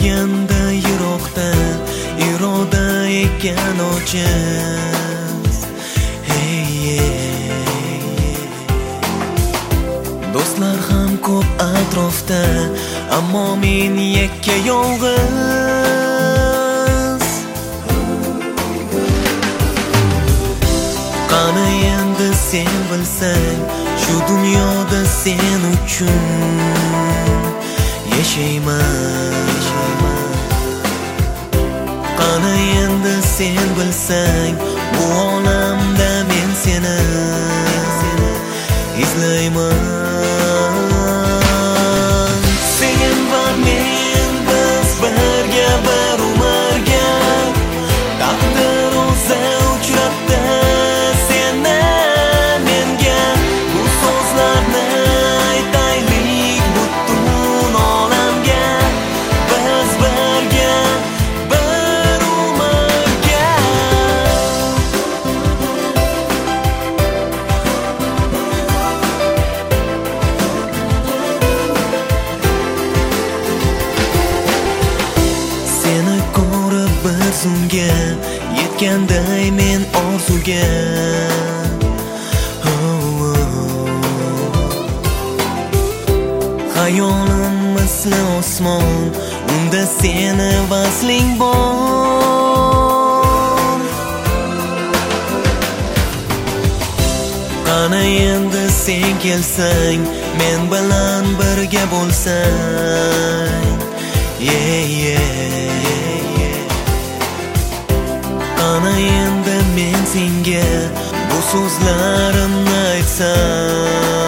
turganda yiroqda iroda ekan ojiz. Do'stlar ham ko'p atrofda, ammo men yakka yolg'iz. Qani endi sen bilsang, shu dunyoda sen uchun yashayman. Qani endi sen bilsang, bu olamda men seni izlayman. Sen va men biz birga bir umrga, taqdir o'zi uchratdi seni menga. Bu so'zlarni aytaylik butun olamga, biz birga bir umrga. Seni ko'rib bir zumga yetganday men orzuga. Hayolim misli osmon, unda seni vasling bor. Qani endi sen kelsang, men bilan birga bo'lsang. Qani endi men senga bu so'zlarimni aytsam.